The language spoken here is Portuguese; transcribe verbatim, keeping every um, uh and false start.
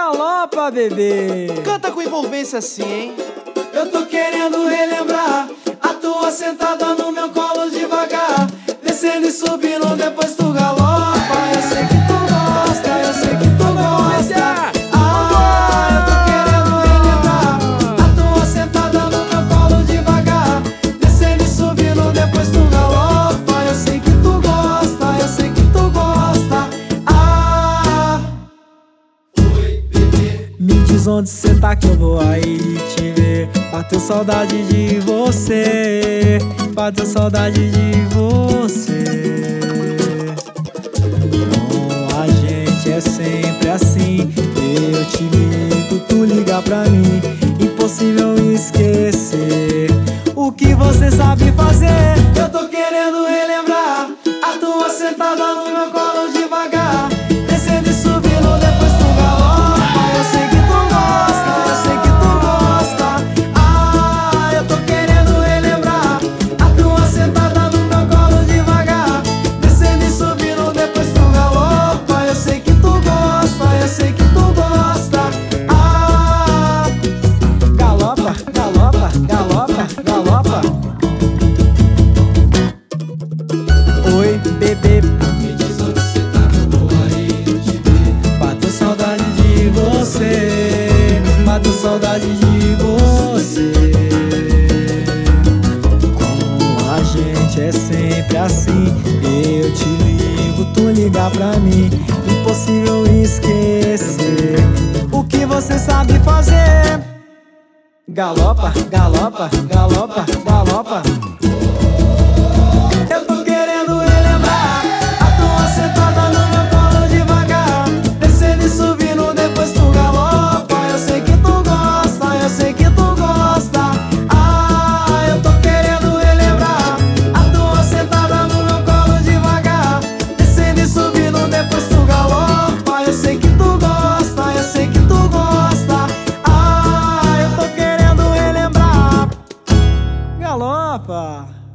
Galopa, bebê. Canta com envolvência assim, hein? Eu tô querendo relembrar a tua sentada no meu colo devagar, descendo e subindo, depois tu galopa. Eu sei que tu gosta, eu sei que tu gosta. Ah, eu tô querendo relembrar a tua sentada no meu colo devagar, descendo e subindo, depois tu galopa. Eu sei que tu gosta, eu sei que tu gosta. Ah, oi, bebê. Me diz onde cê tá que eu vou aí te ver. Bateu saudade de você, bateu saudade de você. Com a gente é sempre assim. Eu te ligo, tu liga pra mim. Impossível esquecer o que você sabe fazer. Eu tô querendo relembrar a tua sentada no meu colo devagar, descendo e subindo, depois tu galopa. Eu sei que tu gosta, eu sei que tu gosta. Ah, eu tô querendo relembrar a tua sentada no meu colo devagar, descendo e subindo, depois tu galopa. Eu sei que tu gosta, eu sei que tu gosta. Ah, Galopa, galopa, galopa, galopa. Oi, bebê. me diz onde cê tá que eu vou aí te ver. Bateu saudade de você, bateu saudade de você. Com a gente é sempre assim. Eu te ligo, tu liga pra mim. Impossível esquecer o que você sabe fazer. Galopa, galopa, galopa, galopa. Eu tô querendo relembrar a tua sentada no meu colo devagar, descendo e subindo, depois tu galopa. Eu sei que tu gosta, eu sei que tu gosta. Ah, eu tô querendo relembrar a tua sentada no meu colo devagar, descendo e subindo, depois tu galopa. Eu sei que tu gosta, eu sei que tu gosta. Ah, eu tô querendo relembrar. Galopa.